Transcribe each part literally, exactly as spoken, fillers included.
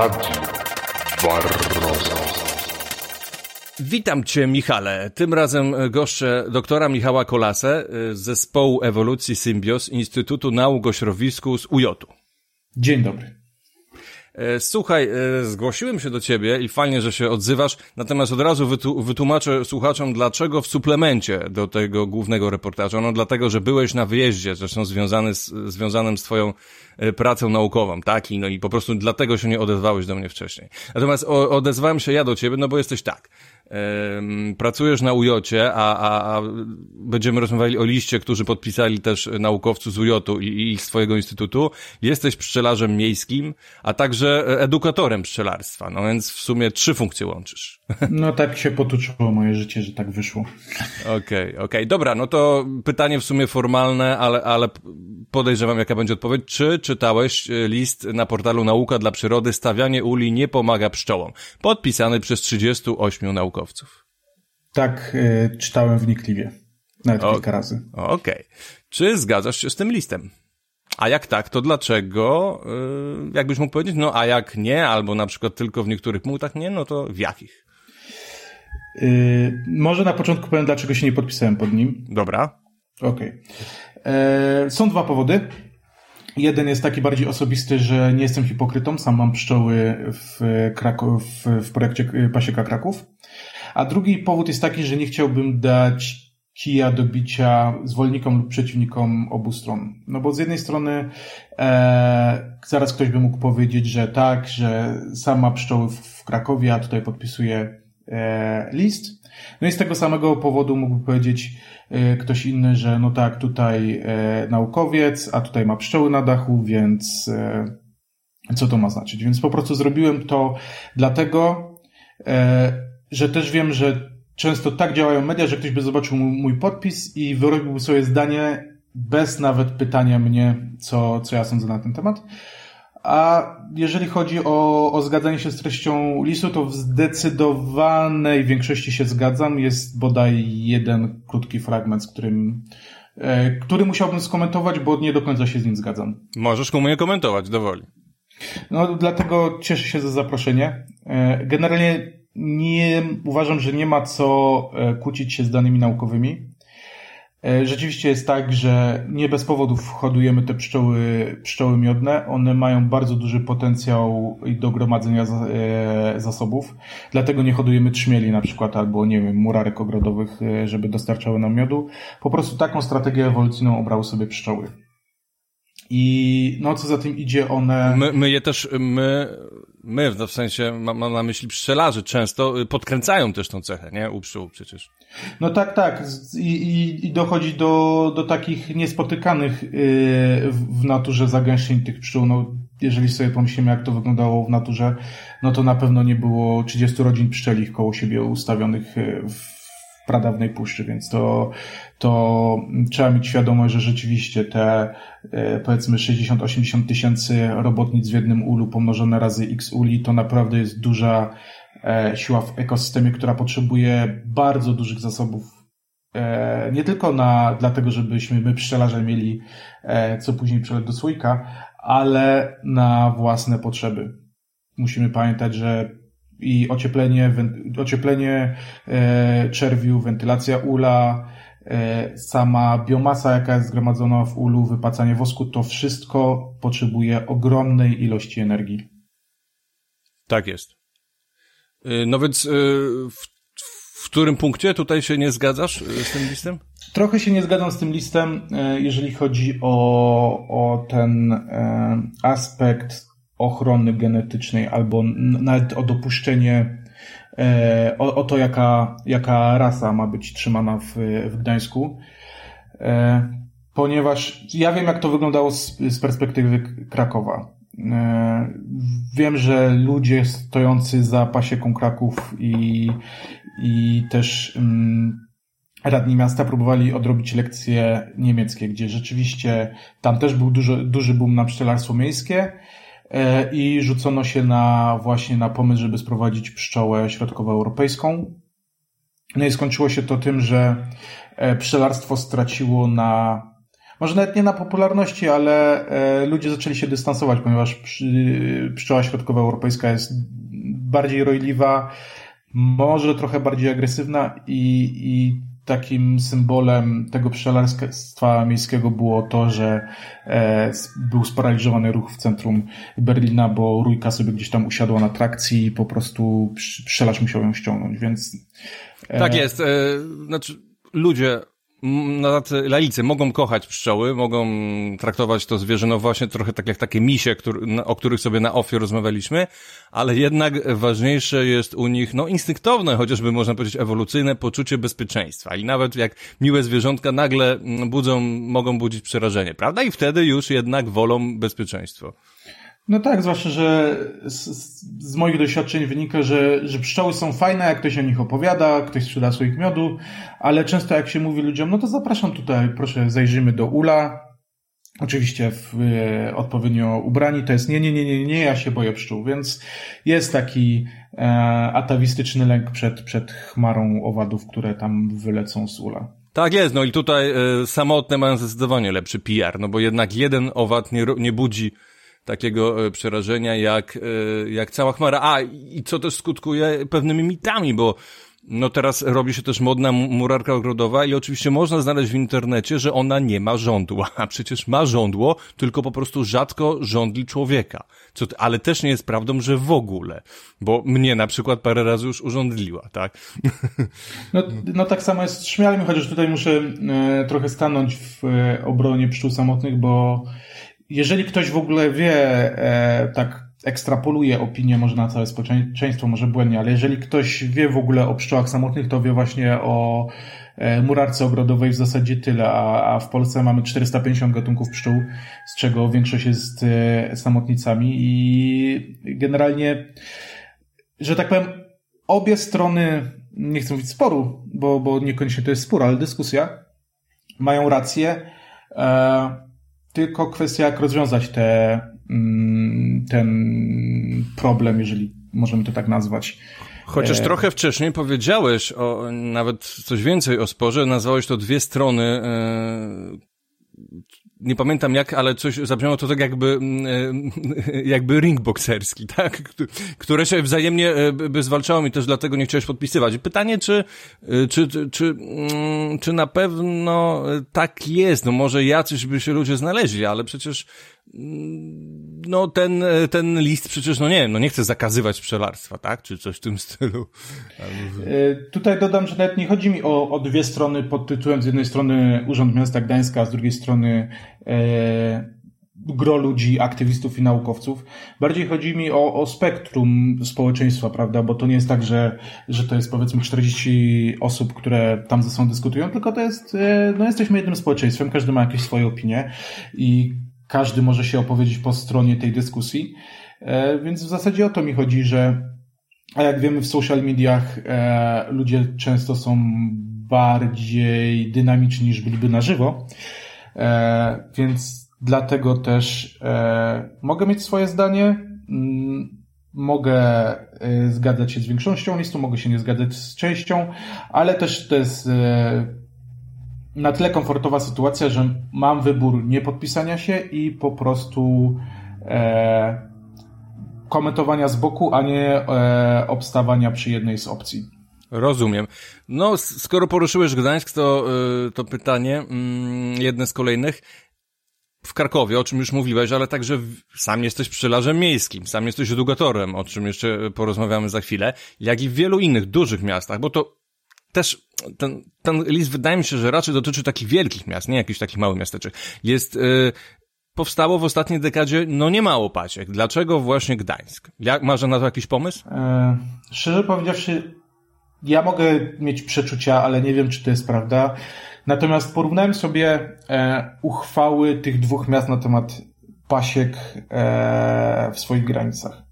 Radio Barroso. Witam Cię, Michale. Tym razem goszczę doktora Michała Kolasę z Zespołu Ewolucji Symbios Instytutu Nauk o Środowisku z U J u. Dzień dobry. Słuchaj, zgłosiłem się do Ciebie i fajnie, że się odzywasz, natomiast od razu wytłumaczę słuchaczom, dlaczego w suplemencie do tego głównego reportażu. No dlatego, że byłeś na wyjeździe, zresztą związany z, związanym z Twoją pracą naukową, tak? I no i po prostu dlatego się nie odezwałeś do mnie wcześniej. Natomiast o, odezwałem się ja do Ciebie, no bo jesteś tak. Ym, pracujesz na U J cie, a, a, a będziemy rozmawiali o liście, którzy podpisali też naukowcy z U J u i, i ich swojego instytutu. Jesteś pszczelarzem miejskim, a także edukatorem pszczelarstwa, no więc w sumie trzy funkcje łączysz. No tak się potoczyło moje życie, że tak wyszło. Okej, okay, okej, okay. Dobra, no to pytanie w sumie formalne, ale, ale podejrzewam, jaka będzie odpowiedź. Czy czytałeś list na portalu Nauka dla Przyrody Stawianie uli nie pomaga pszczołom, podpisany przez trzydziestu ośmiu naukowców? Tak, y, czytałem wnikliwie. Nawet o, kilka razy. Okej. Okay. Czy zgadzasz się z tym listem? A jak tak, to dlaczego? Yy, jakbyś mógł powiedzieć? No a jak nie, albo na przykład tylko w niektórych punktach nie, no to w jakich? Yy, może na początku powiem, dlaczego się nie podpisałem pod nim. Dobra. Okej. Okay. Są dwa powody. Jeden jest taki bardziej osobisty, że nie jestem hipokrytą, sam mam pszczoły w, Kraków, w, w projekcie Pasieka Kraków. A drugi powód jest taki, że nie chciałbym dać kija do bicia zwolennikom lub przeciwnikom obu stron. No bo z jednej strony e, zaraz ktoś by mógł powiedzieć, że tak, że sam ma pszczoły w, w Krakowie, a tutaj podpisuje e, list. No i z tego samego powodu mógłby powiedzieć e, ktoś inny, że no tak, tutaj e, naukowiec, a tutaj ma pszczoły na dachu, więc e, co to ma znaczyć? Więc po prostu zrobiłem to dlatego, e, że też wiem, że często tak działają media, że ktoś by zobaczył mój podpis i wyrobiłby sobie zdanie bez nawet pytania mnie, co, co ja sądzę na ten temat. A jeżeli chodzi o, o zgadzanie się z treścią listu, to w zdecydowanej większości się zgadzam. Jest bodaj jeden krótki fragment, z którym, e, który musiałbym skomentować, bo nie do końca się z nim zgadzam. Możesz komu nie komentować, dowoli. No, dlatego cieszę się za zaproszenie. E, generalnie nie uważam, że nie ma co kłócić się z danymi naukowymi. Rzeczywiście jest tak, że nie bez powodów hodujemy te pszczoły, pszczoły miodne. One mają bardzo duży potencjał do gromadzenia zasobów. Dlatego nie hodujemy trzmieli na przykład albo, nie wiem, murarek ogrodowych, żeby dostarczały nam miodu. Po prostu taką strategię ewolucyjną obrały sobie pszczoły. I no co za tym idzie, one... My, my je też, my, my w sensie, mam, mam na myśli pszczelarzy, często podkręcają też tą cechę, nie? U pszczół przecież. No tak, tak. I, i, i dochodzi do, do takich niespotykanych yy, w naturze zagęszczeń tych pszczół. No, jeżeli sobie pomyślimy, jak to wyglądało w naturze, no to na pewno nie było trzydziestu rodzin pszczelich koło siebie ustawionych w pradawnej puszczy, więc to, to trzeba mieć świadomość, że rzeczywiście te powiedzmy sześćdziesiąt osiemdziesiąt tysięcy robotnic w jednym ulu pomnożone razy x uli to naprawdę jest duża siła w ekosystemie, która potrzebuje bardzo dużych zasobów. Nie tylko na, dlatego, żebyśmy my pszczelarze mieli co później przeleć do słoika, ale na własne potrzeby. Musimy pamiętać, że i ocieplenie, ocieplenie e, czerwiu, wentylacja ula, e, sama biomasa, jaka jest zgromadzona w ulu, wypacanie wosku, to wszystko potrzebuje ogromnej ilości energii. Tak jest. No więc w, w którym punkcie tutaj się nie zgadzasz z tym listem? Trochę się nie zgadzam z tym listem, jeżeli chodzi o, o ten e, aspekt ochrony genetycznej albo nawet o dopuszczenie, e, o, o to, jaka, jaka rasa ma być trzymana w, w Gdańsku. E, ponieważ ja wiem, jak to wyglądało z, z perspektywy Krakowa. E, wiem, że ludzie stojący za Pasieką Kraków i, i też mm, radni miasta próbowali odrobić lekcje niemieckie, gdzie rzeczywiście tam też był duży, duży boom na pszczelarstwo miejskie. I rzucono się na właśnie na pomysł, żeby sprowadzić pszczołę środkowoeuropejską. No i skończyło się to tym, że pszczelarstwo straciło na może nawet nie na popularności, ale e, ludzie zaczęli się dystansować, ponieważ przy, pszczoła środkowoeuropejska jest bardziej rojliwa, może trochę bardziej agresywna i, i takim symbolem tego pszczelarstwa miejskiego było to, że e, był sparaliżowany ruch w centrum Berlina, bo rójka sobie gdzieś tam usiadła na trakcji i po prostu pszczelarz musiał ją ściągnąć, więc... E... Tak jest, e, znaczy ludzie... Na tacy laicy mogą kochać pszczoły, mogą traktować to zwierzę, no właśnie trochę tak jak takie misie, który, o których sobie na ofie rozmawialiśmy, ale jednak ważniejsze jest u nich, no instynktowne, chociażby można powiedzieć ewolucyjne poczucie bezpieczeństwa i nawet jak miłe zwierzątka nagle budzą, mogą budzić przerażenie, prawda? I wtedy już jednak wolą bezpieczeństwo. No tak, zwłaszcza, że z, z moich doświadczeń wynika, że, że pszczoły są fajne, jak ktoś o nich opowiada, ktoś sprzeda swoich miodu, ale często jak się mówi ludziom, no to zapraszam tutaj, proszę zajrzyjmy do ula, oczywiście w, e, odpowiednio ubrani, to jest nie, nie, nie, nie, nie, ja się boję pszczół, więc jest taki e, atawistyczny lęk przed, przed chmarą owadów, które tam wylecą z ula. Tak jest, no i tutaj e, samotne mają zdecydowanie lepszy P R, no bo jednak jeden owad nie, nie budzi takiego przerażenia jak, jak cała chmara. A, i co też skutkuje pewnymi mitami, bo no teraz robi się też modna murarka ogrodowa i oczywiście można znaleźć w internecie, że ona nie ma żądła, a przecież ma żądło, tylko po prostu rzadko żądli człowieka. Co, ale też nie jest prawdą, że w ogóle, bo mnie na przykład parę razy już urządliła, tak? No, no tak samo jest z szmialem, chociaż tutaj muszę e, trochę stanąć w e, obronie pszczół samotnych, bo jeżeli ktoś w ogóle wie, e, tak ekstrapoluje opinię może na całe społeczeństwo, może błędnie, ale jeżeli ktoś wie w ogóle o pszczołach samotnych, to wie właśnie o e, murarce ogrodowej w zasadzie tyle, a, a w Polsce mamy czterysta pięćdziesiąt gatunków pszczół, z czego większość jest e, samotnicami i generalnie, że tak powiem, obie strony, nie chcę mówić sporu, bo, bo niekoniecznie to jest spór, ale dyskusja, mają rację, e, tylko kwestia, jak rozwiązać te, ten problem, jeżeli możemy to tak nazwać. Chociaż e... trochę wcześniej powiedziałeś o, nawet coś więcej o sporze, nazwałeś to dwie strony, e... nie pamiętam jak, ale coś zabrzmiało to tak jakby, e... jakby ring bokserski, tak? Które się wzajemnie by zwalczało i też dlatego nie chciałeś podpisywać. Pytanie, czy, czy, czy, czy, czy na pewno tak jest? No może jacyś by się ludzie znaleźli, ale przecież no ten, ten list przecież, no nie wiem, no nie chce zakazywać pszczelarstwa, tak? Czy coś w tym stylu. Tutaj dodam, że nawet nie chodzi mi o, o dwie strony pod tytułem z jednej strony Urząd Miasta Gdańska, a z drugiej strony e, gro ludzi, aktywistów i naukowców. Bardziej chodzi mi o, o spektrum społeczeństwa, prawda? Bo to nie jest tak, że, że to jest powiedzmy czterdzieści osób, które tam ze sobą dyskutują, tylko to jest, e, no jesteśmy jednym społeczeństwem, każdy ma jakieś swoje opinie i każdy może się opowiedzieć po stronie tej dyskusji, e, więc w zasadzie o to mi chodzi, że a jak wiemy w social mediach e, ludzie często są bardziej dynamiczni niż byliby na żywo, e, więc dlatego też e, mogę mieć swoje zdanie, m, mogę e, zgadzać się z większością listu, mogę się nie zgadzać z częścią, ale też to jest e, na tyle komfortowa sytuacja, że mam wybór nie podpisania się i po prostu e, komentowania z boku, a nie e, obstawania przy jednej z opcji. Rozumiem. No, skoro poruszyłeś Gdańsk, to, to pytanie, mm, jedne z kolejnych. W Krakowie, o czym już mówiłeś, ale także sam jesteś pszczelarzem miejskim, sam jesteś edukatorem, o czym jeszcze porozmawiamy za chwilę, jak i w wielu innych dużych miastach, bo to też ten, ten list wydaje mi się, że raczej dotyczy takich wielkich miast, nie jakichś takich małych miasteczek. Jest, yy, powstało w ostatniej dekadzie, no nie mało pasiek. Dlaczego właśnie Gdańsk? Jak, masz na to jakiś pomysł? E, szczerze powiedziawszy, ja mogę mieć przeczucia, ale nie wiem, czy to jest prawda. Natomiast porównałem sobie e, uchwały tych dwóch miast na temat pasiek e, w swoich granicach.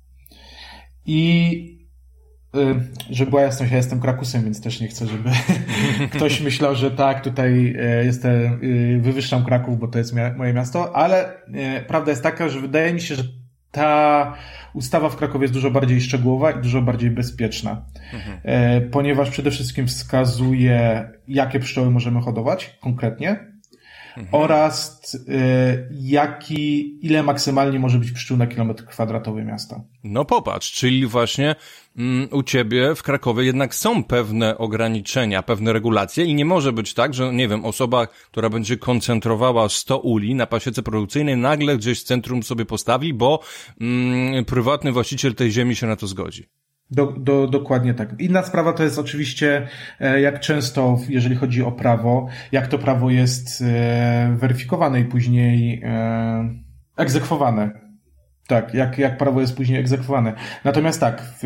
I żeby była jasność, ja jestem Krakusem, więc też nie chcę, żeby ktoś myślał, że tak, tutaj jestem, wywyższam Kraków, bo to jest moje miasto, ale prawda jest taka, że wydaje mi się, że ta ustawa w Krakowie jest dużo bardziej szczegółowa i dużo bardziej bezpieczna, mhm. ponieważ przede wszystkim wskazuje, jakie pszczoły możemy hodować konkretnie, mhm. oraz y, jaki, ile maksymalnie może być pszczół na kilometr kwadratowy miasta. No popatrz, czyli właśnie mm, u ciebie w Krakowie jednak są pewne ograniczenia, pewne regulacje i nie może być tak, że nie wiem, osoba, która będzie koncentrowała sto uli na pasiece produkcyjnej nagle gdzieś w centrum sobie postawi, bo mm, prywatny właściciel tej ziemi się na to zgodzi. Do, do, dokładnie tak. Inna sprawa to jest oczywiście, jak często, jeżeli chodzi o prawo, jak to prawo jest weryfikowane i później egzekwowane. Tak, jak, jak prawo jest później egzekwowane. Natomiast tak, w,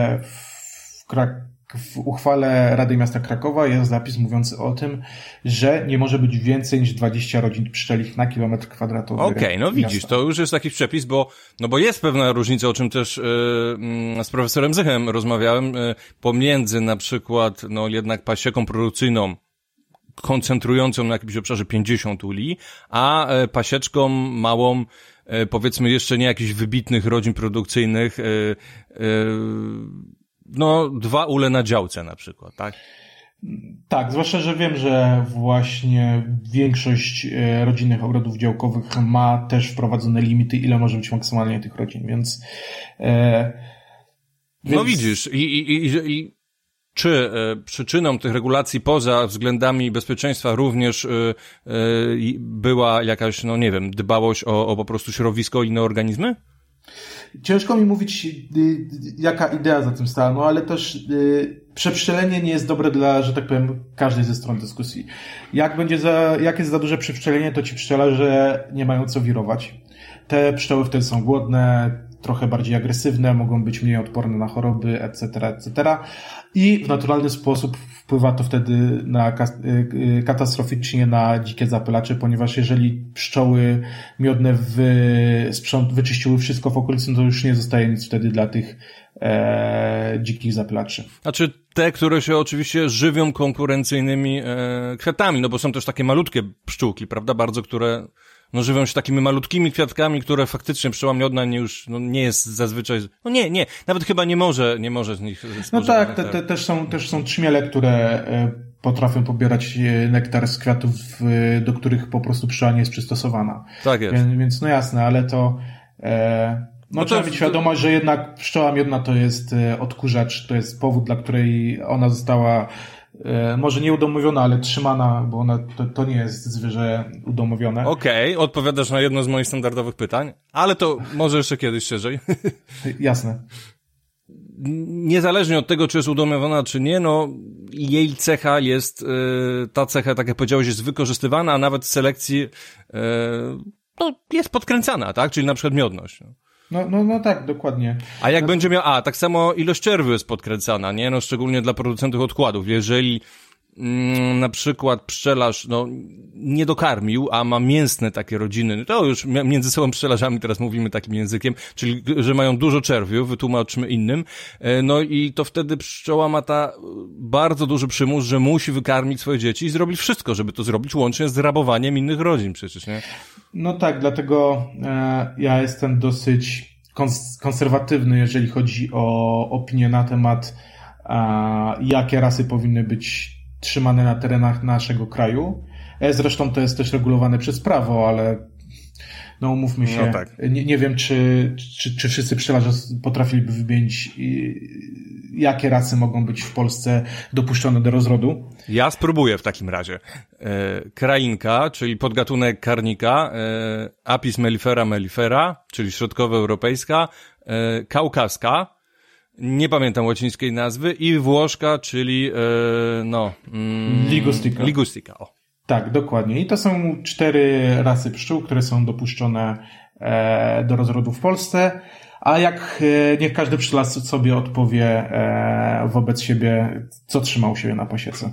w, Krak- w uchwale Rady Miasta Krakowa jest zapis mówiący o tym, że nie może być więcej niż dwadzieścia rodzin pszczelich na kilometr kwadratowy. Okej, okay, no widzisz, miasta. to już jest taki przepis, bo, no bo jest pewna różnica, o czym też yy, z profesorem Zychem rozmawiałem, yy, pomiędzy na przykład, no jednak pasieką produkcyjną, koncentrującą na jakimś obszarze pięćdziesiąt uli, a yy, pasieczką małą, yy, powiedzmy jeszcze nie jakichś wybitnych rodzin produkcyjnych, yy, yy, no dwa ule na działce na przykład, tak? Tak, zwłaszcza, że wiem, że właśnie większość rodzinnych ogrodów działkowych ma też wprowadzone limity, ile może być maksymalnie tych rodzin, więc... E, no więc... widzisz, i, i, i, i czy e, przyczyną tych regulacji poza względami bezpieczeństwa również e, e, była jakaś, no nie wiem, dbałość o, o po prostu środowisko i inne organizmy? Ciężko mi mówić, jaka idea za tym stała, no ale też y, przepszczelenie nie jest dobre dla, że tak powiem, każdej ze stron dyskusji. Jak będzie za, jak jest za duże przepszczelenie, to ci pszczelarze nie mają co wirować. Te pszczoły wtedy są głodne, trochę bardziej agresywne, mogą być mniej odporne na choroby, et cetera, et cetera. I w naturalny sposób wpływa to wtedy na katastroficznie na dzikie zapylacze, ponieważ jeżeli pszczoły miodne wy, sprząt, wyczyściły wszystko w okolicy, to już nie zostaje nic wtedy dla tych e, dzikich zapylaczy. Znaczy te, które się oczywiście żywią konkurencyjnymi e, kwiatami, no bo są też takie malutkie pszczółki, prawda, bardzo, które no żywią się takimi malutkimi kwiatkami, które faktycznie pszczoła miodna nie już, no nie jest zazwyczaj, no nie, nie, nawet chyba nie może, nie może z nich spożywać. No tak, te, te, też są, też są trzmiele, które potrafią pobierać nektar z kwiatów, do których po prostu pszczoła nie jest przystosowana. Tak jest. Więc, więc no jasne, ale to, e, no, no trzeba to... mieć świadomość, że jednak pszczoła miodna to jest odkurzacz, to jest powód, dla której ona została może nie udomowiona, ale trzymana, bo ona, to, to nie jest zwierzę udomowione. Okej, okay, odpowiadasz na jedno z moich standardowych pytań, ale to może jeszcze kiedyś szerzej. Jasne. Niezależnie od tego, czy jest udomowiona, czy nie, no jej cecha jest, yy, ta cecha, tak jak powiedziałeś, jest wykorzystywana, a nawet w selekcji yy, no, jest podkręcana, tak? Czyli na przykład miodność. No, no, no tak, dokładnie. A jak no, będzie miał, a tak samo ilość czerwiu jest podkręcana, nie? No szczególnie dla producentów odkładów. Jeżeli mm, na przykład pszczelarz, no, nie dokarmił, a ma mięsne takie rodziny, to już między sobą pszczelarzami teraz mówimy takim językiem, czyli, że mają dużo czerwiu, wytłumaczmy innym, no i to wtedy pszczoła ma ta bardzo duży przymus, że musi wykarmić swoje dzieci i zrobić wszystko, żeby to zrobić, łącznie z rabowaniem innych rodzin przecież, nie? No tak, dlatego e, ja jestem dosyć kons- konserwatywny, jeżeli chodzi o opinię na temat e, jakie rasy powinny być trzymane na terenach naszego kraju. E, zresztą to jest też regulowane przez prawo, ale no umówmy się, no tak. nie, nie wiem, czy, czy, czy wszyscy pszczelarze potrafiliby wymienić, jakie rasy mogą być w Polsce dopuszczone do rozrodu. Ja spróbuję w takim razie. E, krainka, czyli podgatunek karnika, e, Apis mellifera mellifera, czyli środkowoeuropejska, e, kaukaska, nie pamiętam łacińskiej nazwy, i włoszka, czyli e, no... Mm, Ligustica. Ligustica, o. Tak, dokładnie. I to są cztery rasy pszczół, które są dopuszczone e, do rozrodu w Polsce. A jak e, niech każdy pszczelarz sobie odpowie e, wobec siebie, co trzymał siebie na pasiece.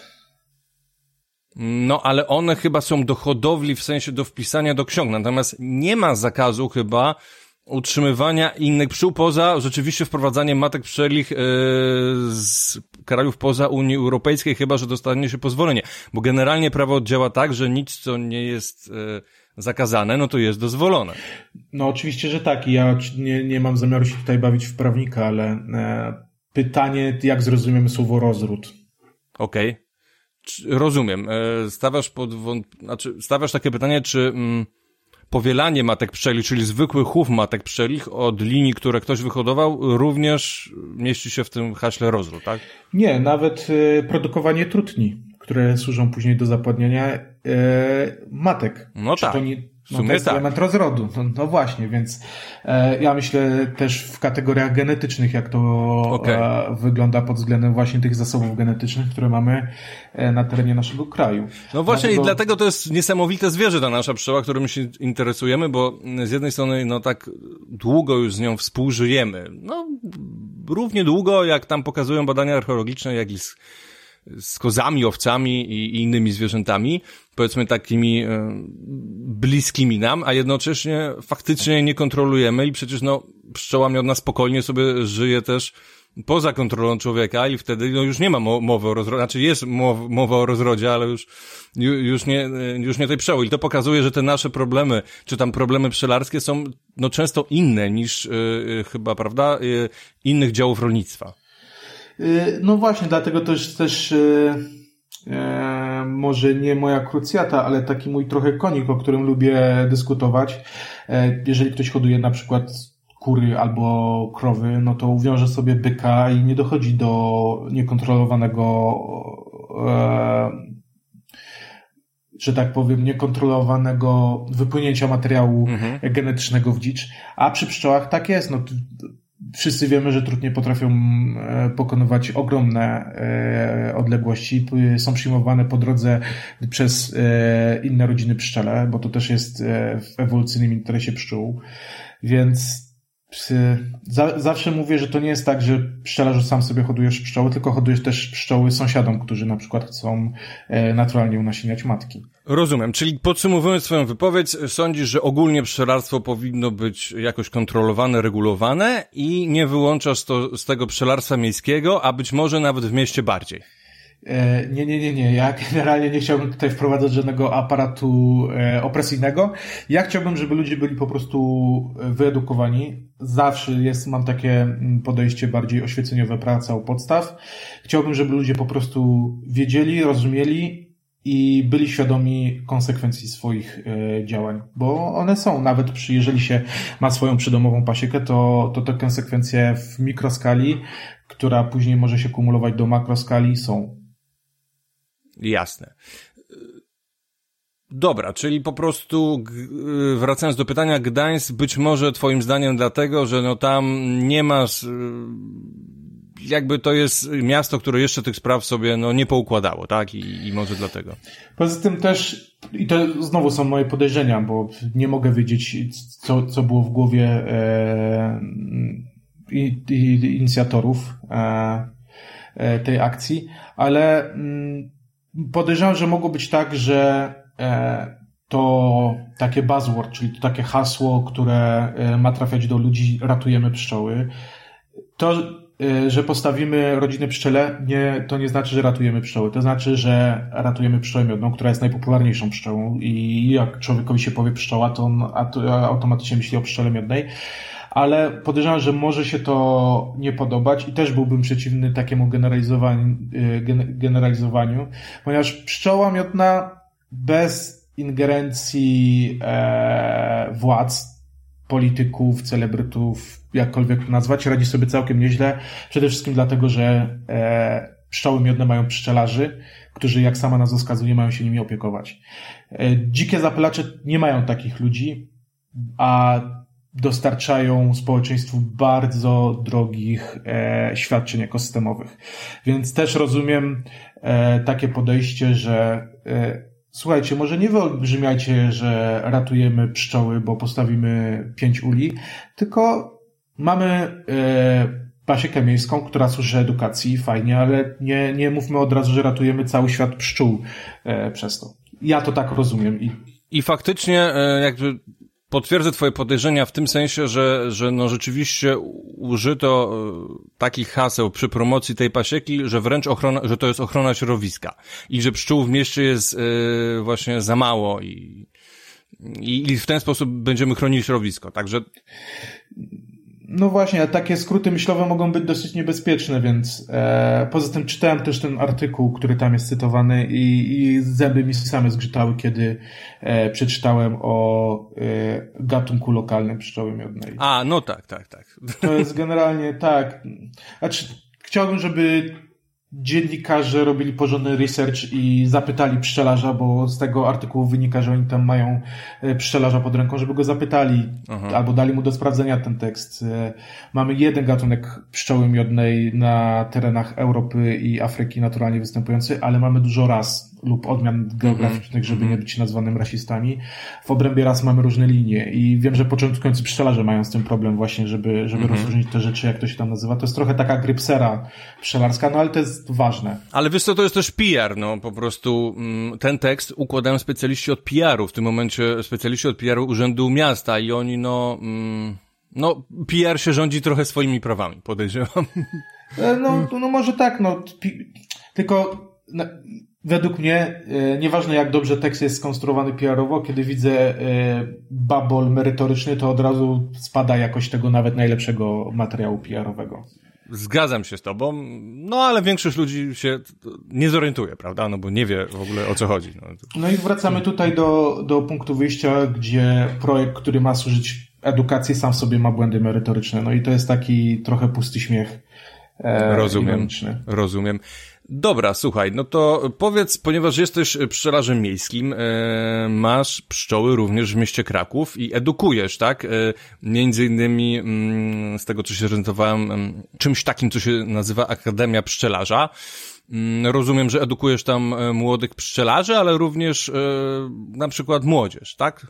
No, ale one chyba są do hodowli, w sensie do wpisania do ksiąg. Natomiast nie ma zakazu chyba utrzymywania innych pszczół poza rzeczywiście wprowadzaniem matek pszczelich yy, z krajów poza Unii Europejskiej, chyba że dostanie się pozwolenie. Bo generalnie prawo działa tak, że nic, co nie jest yy, zakazane, no to jest dozwolone. No oczywiście, że tak. Ja nie, nie mam zamiaru się tutaj bawić w prawnika, ale e, pytanie, jak zrozumiemy słowo rozród? Okej. Okay. Rozumiem. Stawiasz pod wąt... znaczy, stawiasz takie pytanie, czy mm, powielanie matek pszczelich, czyli zwykły chów matek pszczelich od linii, które ktoś wyhodował, również mieści się w tym haśle rozród, tak? Nie, nawet y, produkowanie trutni, które służą później do zapładniania y, matek. No Czy tak. To nie, W no sumie to jest tak. element rozrodu. No, no właśnie, więc e, ja myślę też w kategoriach genetycznych, jak to Okay. e, wygląda pod względem właśnie tych zasobów genetycznych, które mamy e, na terenie naszego kraju. No właśnie Dlatego... i dlatego to jest niesamowite zwierzę ta nasza pszczoła, którym się interesujemy, bo z jednej strony no tak długo już z nią współżyjemy. No równie długo, jak tam pokazują badania archeologiczne, jak i z, z kozami, owcami i, i innymi zwierzętami, powiedzmy takimi e, bliskimi nam, a jednocześnie faktycznie nie kontrolujemy i przecież no pszczoła miodna spokojnie sobie żyje też poza kontrolą człowieka i wtedy no już nie ma mo- mowy o rozrodzie, znaczy jest mow- mowa o rozrodzie, ale już, ju, już nie, już nie tej pszczoły. I to pokazuje, że te nasze problemy, czy tam problemy pszczelarskie są no często inne niż yy, chyba, prawda, yy, innych działów rolnictwa. No właśnie, dlatego też też e, e, może nie moja krucjata, ale taki mój trochę konik, o którym lubię dyskutować. E, jeżeli ktoś hoduje na przykład kury albo krowy, no to uwiąże sobie byka i nie dochodzi do niekontrolowanego, e, że tak powiem, niekontrolowanego wypłynięcia materiału mhm. genetycznego w dzicz. A przy pszczołach tak jest. No, wszyscy wiemy, że trutnie potrafią pokonywać ogromne odległości. Są przyjmowane po drodze przez inne rodziny pszczele, bo to też jest w ewolucyjnym interesie pszczół. Więc za, zawsze mówię, że to nie jest tak, że pszczelarzu sam sobie hodujesz pszczoły, tylko hodujesz też pszczoły sąsiadom, którzy na przykład chcą naturalnie unasieniać matki. Rozumiem, czyli podsumowując swoją wypowiedź, sądzisz, że ogólnie pszczelarstwo powinno być jakoś kontrolowane, regulowane i nie wyłączasz to z tego pszczelarstwa miejskiego, a być może nawet w mieście bardziej. Nie, nie, nie, nie. Ja generalnie nie chciałbym tutaj wprowadzać żadnego aparatu opresyjnego. Ja chciałbym, żeby ludzie byli po prostu wyedukowani. Zawsze jest, mam takie podejście bardziej oświeceniowe, praca u podstaw. Chciałbym, żeby ludzie po prostu wiedzieli, rozumieli i byli świadomi konsekwencji swoich e, działań, bo one są, nawet przy, jeżeli się ma swoją przydomową pasiekę, to, to te konsekwencje w mikroskali, która później może się kumulować do makroskali, są. Jasne. Dobra, czyli po prostu wracając do pytania, Gdańsk być może twoim zdaniem dlatego, że no tam nie masz, jakby to jest miasto, które jeszcze tych spraw sobie no nie poukładało, tak? I, i może dlatego. Poza tym też, i to znowu są moje podejrzenia, bo nie mogę wiedzieć, co, co było w głowie e, i, i, inicjatorów e, e, tej akcji, ale mm, podejrzewam, że mogło być tak, że e, to takie buzzword, czyli to takie hasło, które ma trafiać do ludzi, ratujemy pszczoły, to że postawimy rodzinę pszczele, nie, to nie znaczy, że ratujemy pszczoły. To znaczy, że ratujemy pszczołę miodną, która jest najpopularniejszą pszczołą i jak człowiekowi się powie pszczoła, to on automatycznie myśli o pszczele miodnej. Ale podejrzewam, że może się to nie podobać i też byłbym przeciwny takiemu generalizowaniu, generalizowaniu ponieważ pszczoła miodna bez ingerencji e, władz, polityków, celebrytów, jakkolwiek to nazwać, radzi sobie całkiem nieźle. Przede wszystkim dlatego, że e, pszczoły miodne mają pszczelarzy, którzy, jak sama nazwa wskazuje, mają się nimi opiekować. E, dzikie zapylacze nie mają takich ludzi, a dostarczają społeczeństwu bardzo drogich e, świadczeń ekosystemowych. Więc też rozumiem e, takie podejście, że e, słuchajcie, może nie wyolbrzymiajcie, że ratujemy pszczoły, bo postawimy pięć uli, tylko mamy e, pasiekę miejską, która służy edukacji, fajnie, ale nie, nie mówmy od razu, że ratujemy cały świat pszczół e, przez to. Ja to tak rozumiem. I, I faktycznie e, jakby potwierdzę twoje podejrzenia w tym sensie, że, że no rzeczywiście użyto e, takich haseł przy promocji tej pasieki, że wręcz ochrona, że to jest ochrona środowiska i że pszczół w mieście jest e, właśnie za mało i, i, i w ten sposób będziemy chronili środowisko. Także No właśnie, a takie skróty myślowe mogą być dosyć niebezpieczne, więc e, poza tym czytałem też ten artykuł, który tam jest cytowany i, i zęby mi same zgrzytały, kiedy e, przeczytałem o e, gatunku lokalnym pszczoły miodnej. A, no tak, tak, tak. To jest generalnie tak. Znaczy, chciałbym, żeby dziennikarze robili porządny research i zapytali pszczelarza, bo z tego artykułu wynika, że oni tam mają pszczelarza pod ręką, żeby go zapytali. Aha. Albo dali mu do sprawdzenia ten tekst. Mamy jeden gatunek pszczoły miodnej na terenach Europy i Afryki naturalnie występujący, ale mamy dużo ras lub odmian geograficznych, żeby nie być nazwanym rasistami. W obrębie ras mamy różne linie i wiem, że początkujący pszczelarze mają z tym problem właśnie, żeby, żeby mhm. rozróżnić te rzeczy, jak to się tam nazywa. To jest trochę taka grypsera pszczelarska, no ale to jest ważne. Ale wiesz co, to jest też P R, no po prostu mm, ten tekst układają specjaliści od P R u, w tym momencie specjaliści od P R u Urzędu Miasta i oni no, mm, no P R się rządzi trochę swoimi prawami, podejrzewam. No, no może tak, no tylko no, według mnie, e, nieważne jak dobrze tekst jest skonstruowany P R owo, kiedy widzę e, babol merytoryczny, to od razu spada jakość tego nawet najlepszego materiału P R owego. Zgadzam się z tobą, no ale większość ludzi się nie zorientuje, prawda? No bo nie wie w ogóle o co chodzi. No, no i wracamy tutaj do, do punktu wyjścia, gdzie projekt, który ma służyć edukacji, sam w sobie ma błędy merytoryczne. No i to jest taki trochę pusty śmiech. E, rozumiem, ironiczny. rozumiem. Dobra, słuchaj, no to powiedz, ponieważ jesteś pszczelarzem miejskim, e, masz pszczoły również w mieście Kraków i edukujesz, tak? E, między innymi m, z tego, co się orientowałem, m, czymś takim, co się nazywa Akademia Pszczelarza. M, rozumiem, że edukujesz tam młodych pszczelarzy, ale również e, na przykład młodzież, tak?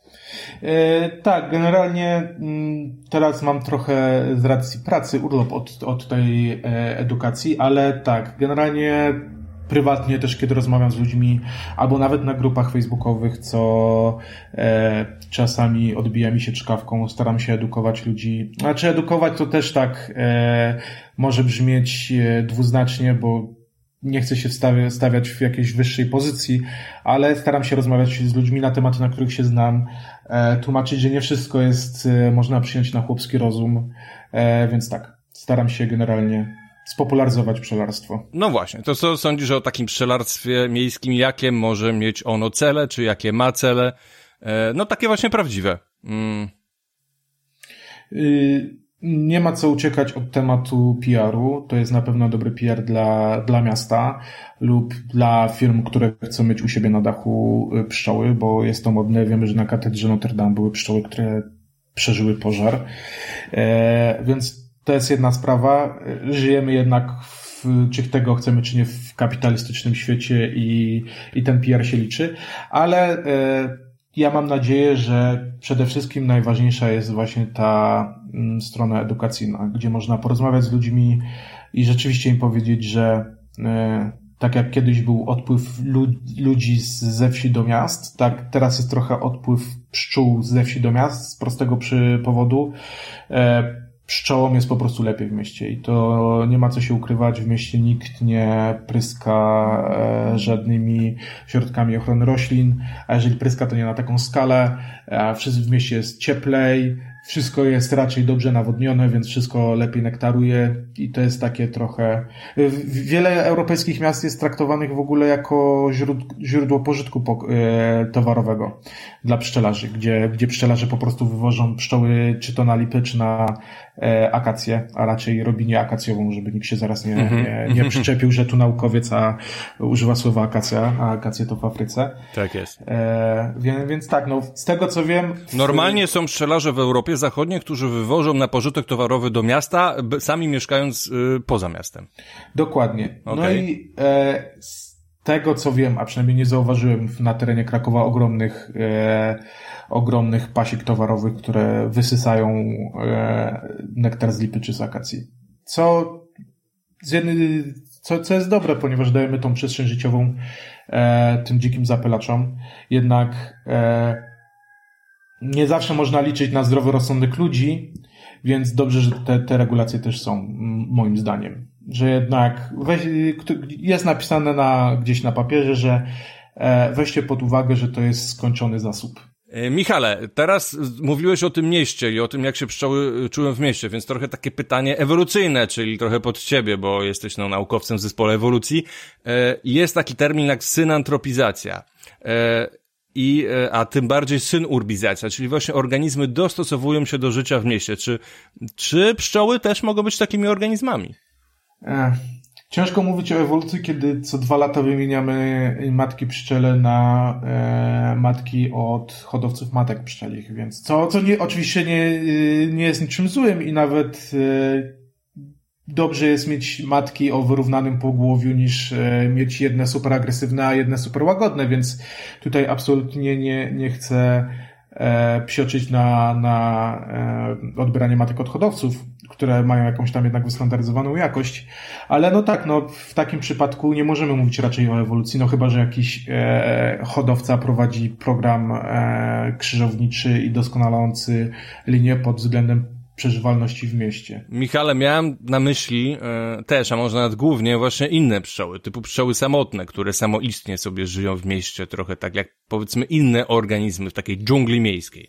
E, tak, generalnie m, teraz mam trochę z racji pracy urlop od, od tej e, edukacji, ale tak, generalnie prywatnie też, kiedy rozmawiam z ludźmi, albo nawet na grupach facebookowych, co e, czasami odbija mi się czkawką, staram się edukować ludzi. Znaczy edukować to też tak e, może brzmieć e, dwuznacznie, bo nie chcę się wstawi- stawiać w jakiejś wyższej pozycji, ale staram się rozmawiać z ludźmi na tematy, na których się znam, e, tłumaczyć, że nie wszystko jest, e, można przyjąć na chłopski rozum, e, więc tak, staram się generalnie spopularyzować pszczelarstwo. No właśnie, to co sądzisz o takim pszczelarstwie miejskim, jakie może mieć ono cele, czy jakie ma cele? E, no takie właśnie prawdziwe. Mm. Y- Nie ma co uciekać od tematu P R u. To jest na pewno dobry P R dla, dla miasta lub dla firm, które chcą mieć u siebie na dachu pszczoły, bo jest to modne. Wiemy, że na katedrze Notre Dame były pszczoły, które przeżyły pożar. E, więc to jest jedna sprawa. Żyjemy jednak w, czy tego chcemy, czy nie, w kapitalistycznym świecie i, i ten P R się liczy. Ale e, ja mam nadzieję, że przede wszystkim najważniejsza jest właśnie ta mm, strona edukacyjna, gdzie można porozmawiać z ludźmi i rzeczywiście im powiedzieć, że e, tak jak kiedyś był odpływ lu- ludzi z, ze wsi do miast, tak teraz jest trochę odpływ pszczół ze wsi do miast z prostego przy powodu. E, pszczołom jest po prostu lepiej w mieście i to nie ma co się ukrywać. W mieście nikt nie pryska e, żadnymi środkami ochrony roślin, a jeżeli pryska, to nie na taką skalę. A wszyscy w mieście jest cieplej, wszystko jest raczej dobrze nawodnione, więc wszystko lepiej nektaruje i to jest takie trochę... Wiele europejskich miast jest traktowanych w ogóle jako źródło pożytku towarowego dla pszczelarzy, gdzie, gdzie pszczelarze po prostu wywożą pszczoły czy to na lipy, czy na akację, a raczej robinie akacjową, żeby nikt się zaraz nie, nie, nie przyczepił, że tu naukowiec a używa słowa akacja, a akacje to w Afryce. Tak jest. E, więc, więc tak, no z tego co wiem... W... Normalnie są pszczelarze w Europie Zachodniej, którzy wywożą na pożytek towarowy do miasta, sami mieszkając y, poza miastem. Dokładnie. Okay. No i e, z tego co wiem, a przynajmniej nie zauważyłem na terenie Krakowa ogromnych e, ogromnych pasik towarowych, które wysysają e, nektar z lipy czy z akacji. Co z jednej, co, co jest dobre, ponieważ dajemy tą przestrzeń życiową e, tym dzikim zapylaczom. Jednak e, nie zawsze można liczyć na zdrowy rozsądek ludzi, więc dobrze, że te, te regulacje też są, moim zdaniem. Że jednak weź, jest napisane na, gdzieś na papierze, że e, weźcie pod uwagę, że to jest skończony zasób. Michale, teraz mówiłeś o tym mieście i o tym, jak się pszczoły czują w mieście, więc trochę takie pytanie ewolucyjne, czyli trochę pod ciebie, bo jesteś no, naukowcem w zespole ewolucji. Jest taki termin jak synantropizacja. I, a tym bardziej synurbizacja, czyli właśnie organizmy dostosowują się do życia w mieście. Czy, czy pszczoły też mogą być takimi organizmami? Ech. Ciężko mówić o ewolucji, kiedy co dwa lata wymieniamy matki pszczele na e, matki od hodowców matek pszczelich, więc co, co nie, oczywiście nie, nie jest niczym złym i nawet e, dobrze jest mieć matki o wyrównanym pogłowiu niż e, mieć jedne super agresywne, a jedne super łagodne, więc tutaj absolutnie nie, nie chcę e, psioczyć na, na e, odbieranie matek od hodowców, które mają jakąś tam jednak wystandaryzowaną jakość, ale no tak, no w takim przypadku nie możemy mówić raczej o ewolucji, no chyba, że jakiś e, hodowca prowadzi program e, krzyżowniczy i doskonalący linię pod względem przeżywalności w mieście. Michale, miałem na myśli e, też, a może nawet głównie właśnie inne pszczoły, typu pszczoły samotne, które samoistnie sobie żyją w mieście, trochę tak jak powiedzmy inne organizmy w takiej dżungli miejskiej.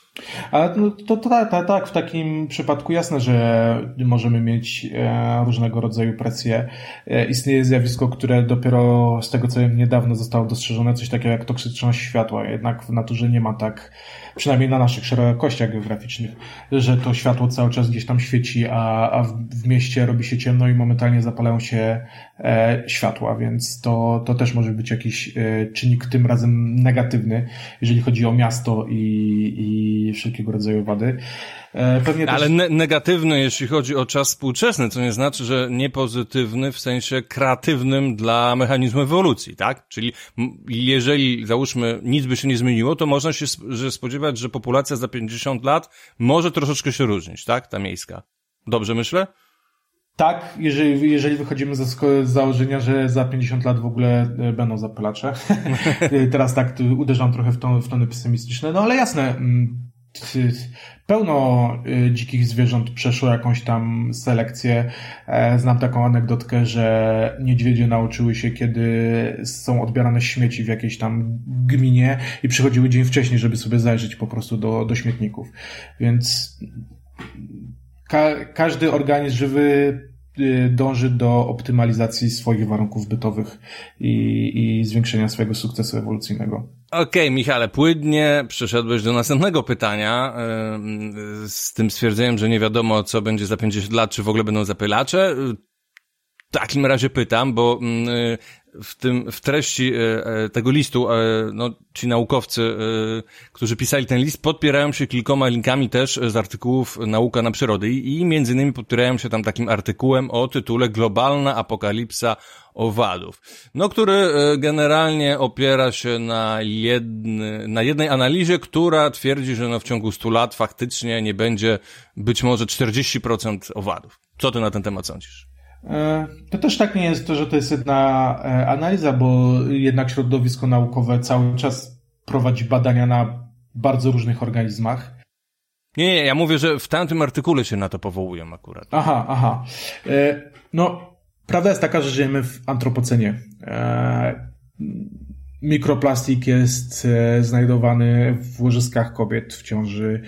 A no, to tak, tak, tak, w takim przypadku jasne, że możemy mieć e, różnego rodzaju presje. E, istnieje zjawisko, które dopiero z tego co wiem niedawno zostało dostrzeżone, coś takiego jak toksyczność światła. Jednak w naturze nie ma tak, przynajmniej na naszych szerokościach geograficznych, że to światło cały czas gdzieś tam świeci, a, a w, w mieście robi się ciemno i momentalnie zapalają się e, światła, więc to, to też może być jakiś e, czynnik tym razem negatywny, jeżeli chodzi o miasto i, i wszelkiego rodzaju wady. Pewnie Ale też... ne- negatywny, jeśli chodzi o czas współczesny, co nie znaczy, że nie pozytywny w sensie kreatywnym dla mechanizmu ewolucji, tak? Czyli m- jeżeli, załóżmy, nic by się nie zmieniło, to można się sp- że spodziewać, że populacja za pięćdziesiąt lat może troszeczkę się różnić, tak? Ta miejska. Dobrze myślę? Tak, jeżeli, jeżeli wychodzimy ze z założenia, że za pięćdziesiąt lat w ogóle będą zapylacze. Teraz tak uderzam trochę w, ton, w tony pesymistyczne, no ale jasne, pełno dzikich zwierząt przeszło jakąś tam selekcję. Znam taką anegdotkę, że niedźwiedzie nauczyły się, kiedy są odbierane śmieci w jakiejś tam gminie i przychodziły dzień wcześniej, żeby sobie zajrzeć po prostu do, do śmietników. Więc ka- każdy organizm żywy dąży do optymalizacji swoich warunków bytowych i, i zwiększenia swojego sukcesu ewolucyjnego. Okej, okay, Michale, płynnie przeszedłeś do następnego pytania yy, z tym stwierdzeniem, że nie wiadomo, co będzie za pięćdziesiąt lat, czy w ogóle będą zapylacze. W takim razie pytam, bo yy, w tym, w treści yy, tego listu, yy, no, ci naukowcy, yy, którzy pisali ten list, podpierają się kilkoma linkami też z artykułów Nauka na przyrody i, i między innymi podpierają się tam takim artykułem o tytule Globalna apokalipsa owadów, no, który generalnie opiera się na, jedny, na jednej analizie, która twierdzi, że no w ciągu stu lat faktycznie nie będzie być może czterdzieści procent owadów. Co ty na ten temat sądzisz? To też tak nie jest to, że to jest jedna analiza, bo jednak środowisko naukowe cały czas prowadzi badania na bardzo różnych organizmach. Nie, nie, ja mówię, że w tamtym artykule się na to powołują akurat. Aha, aha. No, prawda jest taka, że żyjemy w antropocenie. Mikroplastik jest znajdowany w łożyskach kobiet w ciąży.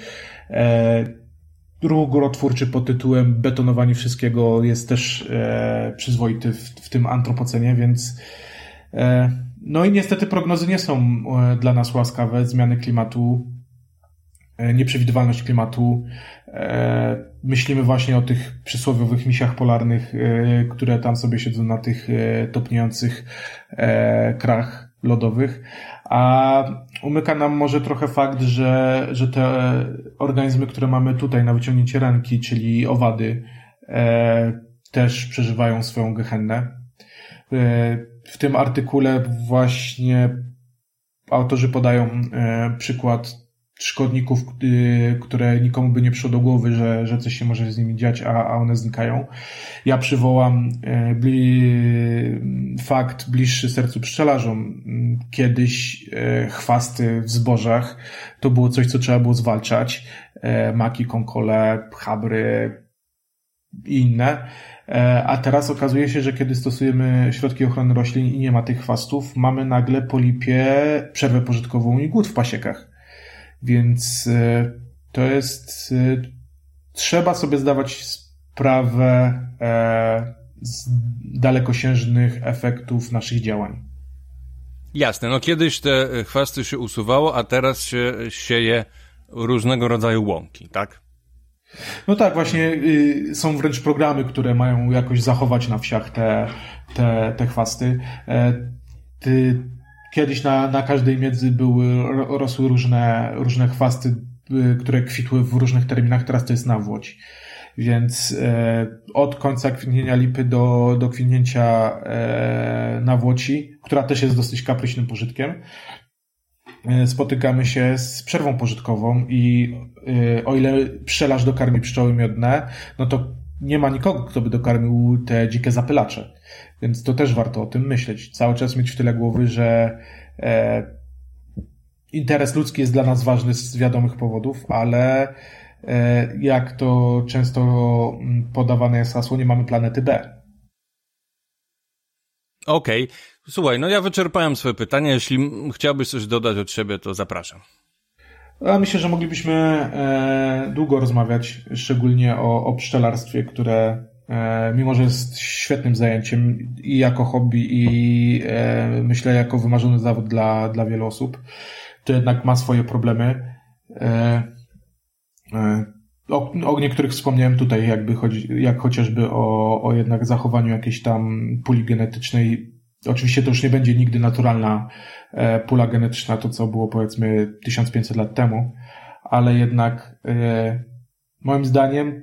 Ruch górotwórczy pod tytułem betonowanie wszystkiego jest też e, przyzwoity w, w tym antropocenie, więc e, no i niestety prognozy nie są e, dla nas łaskawe. Zmiany klimatu, e, nieprzewidywalność klimatu. E, myślimy właśnie o tych przysłowiowych misiach polarnych, e, które tam sobie siedzą na tych e, topniejących e, krach lodowych, a umyka nam może trochę fakt, że, że te organizmy, które mamy tutaj na wyciągnięcie ręki, czyli owady, e, też przeżywają swoją gehennę. E, w tym artykule właśnie autorzy podają e, przykład szkodników, które nikomu by nie przyszło do głowy, że, że coś się może z nimi dziać, a, a one znikają. Ja przywołam bli, fakt bliższy sercu pszczelarzom. Kiedyś chwasty w zbożach to było coś, co trzeba było zwalczać. Maki, konkole, chabry i inne. A teraz okazuje się, że kiedy stosujemy środki ochrony roślin i nie ma tych chwastów, mamy nagle po lipie przerwę pożytkową i głód w pasiekach. Więc to jest... Trzeba sobie zdawać sprawę z dalekosiężnych efektów naszych działań. Jasne, no kiedyś te chwasty się usuwało, a teraz się sieje różnego rodzaju łąki, tak? No tak, właśnie y, są wręcz programy, które mają jakoś zachować na wsiach te, te, te chwasty. E, ty, kiedyś na, na każdej miedzy były, rosły różne, różne chwasty, y, które kwitły w różnych terminach, teraz to jest nawłoć. Więc e, od końca kwitnienia lipy do, do kwitnięcia e, nawłoci, która też jest dosyć kapryśnym pożytkiem, e, spotykamy się z przerwą pożytkową i e, o ile pszczelarz dokarmi pszczoły miodne, no to nie ma nikogo, kto by dokarmił te dzikie zapylacze. Więc to też warto o tym myśleć. Cały czas mieć w tyle głowy, że e, interes ludzki jest dla nas ważny z wiadomych powodów, ale jak to często podawane jest hasło, nie mamy planety B. Okej. Okay. Słuchaj, no ja wyczerpałem swoje pytania. Jeśli chciałbyś coś dodać od siebie, to zapraszam. Ja myślę, że moglibyśmy e, długo rozmawiać, szczególnie o, o pszczelarstwie, które e, mimo, że jest świetnym zajęciem i jako hobby, i e, myślę jako wymarzony zawód dla, dla wielu osób, to jednak ma swoje problemy. E, O, o niektórych wspomniałem tutaj, jakby chodzi, jak chociażby o, o jednak zachowaniu jakiejś tam puli genetycznej. Oczywiście to już nie będzie nigdy naturalna e, pula genetyczna, to co było powiedzmy tysiąc pięćset lat temu, ale jednak e, moim zdaniem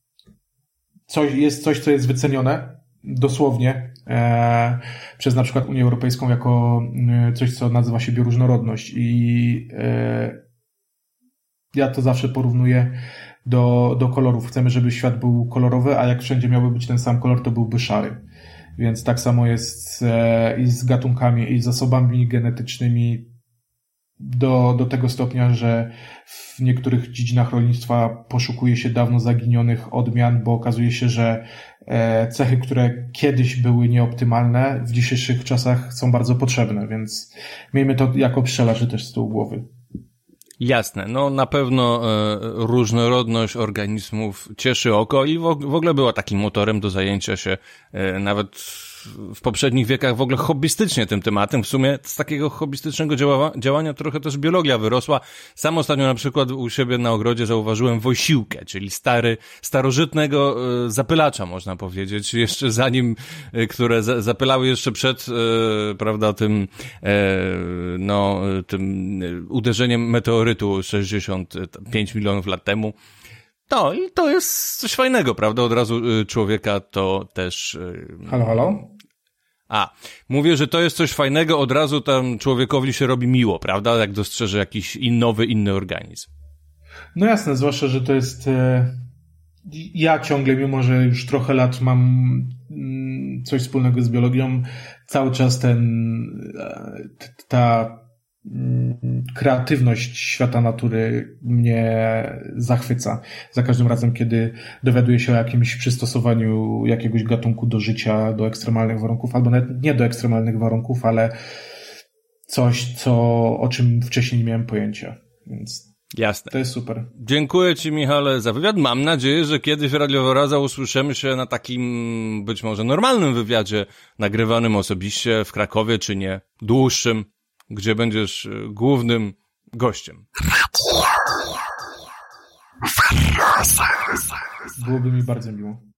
coś, jest coś, co jest wycenione dosłownie e, przez na przykład Unię Europejską jako e, coś, co nazywa się bioróżnorodność i e, ja to zawsze porównuję do, do kolorów. Chcemy, żeby świat był kolorowy, a jak wszędzie miałby być ten sam kolor, to byłby szary. Więc tak samo jest e, i z gatunkami, i z zasobami genetycznymi do, do tego stopnia, że w niektórych dziedzinach rolnictwa poszukuje się dawno zaginionych odmian, bo okazuje się, że e, cechy, które kiedyś były nieoptymalne, w dzisiejszych czasach są bardzo potrzebne, więc miejmy to jako pszczelarze też z tyłu głowy. Jasne, no na pewno e, różnorodność organizmów cieszy oko i w, w ogóle była takim motorem do zajęcia się e, nawet w poprzednich wiekach w ogóle hobbystycznie tym tematem. W sumie z takiego hobbystycznego działa, działania trochę też biologia wyrosła. Sam ostatnio na przykład u siebie na ogrodzie zauważyłem wojsiłkę, czyli stary, starożytnego e, zapylacza, można powiedzieć, jeszcze zanim, e, które za, zapylały jeszcze przed, e, prawda, tym, e, no, tym uderzeniem meteorytu sześćdziesiąt pięć milionów lat temu. No i to jest coś fajnego, prawda? Od razu y, człowieka to też... Y, halo, halo? A, mówię, że to jest coś fajnego, od razu tam człowiekowi się robi miło, prawda? Jak dostrzeże jakiś in, nowy, inny organizm. No jasne, zwłaszcza, że to jest... E, ja ciągle, mimo że już trochę lat mam mm, coś wspólnego z biologią, cały czas ten... E, ta... kreatywność świata natury mnie zachwyca. Za każdym razem, kiedy dowiaduję się o jakimś przystosowaniu jakiegoś gatunku do życia, do ekstremalnych warunków, albo nawet nie do ekstremalnych warunków, ale coś, co, o czym wcześniej nie miałem pojęcia. Więc jasne. To jest super. Dziękuję Ci, Michale, za wywiad. Mam nadzieję, że kiedyś w Radio Wyraza usłyszymy się na takim być może normalnym wywiadzie nagrywanym osobiście w Krakowie, czy nie, dłuższym, gdzie będziesz głównym gościem. Byłoby mi bardzo miło.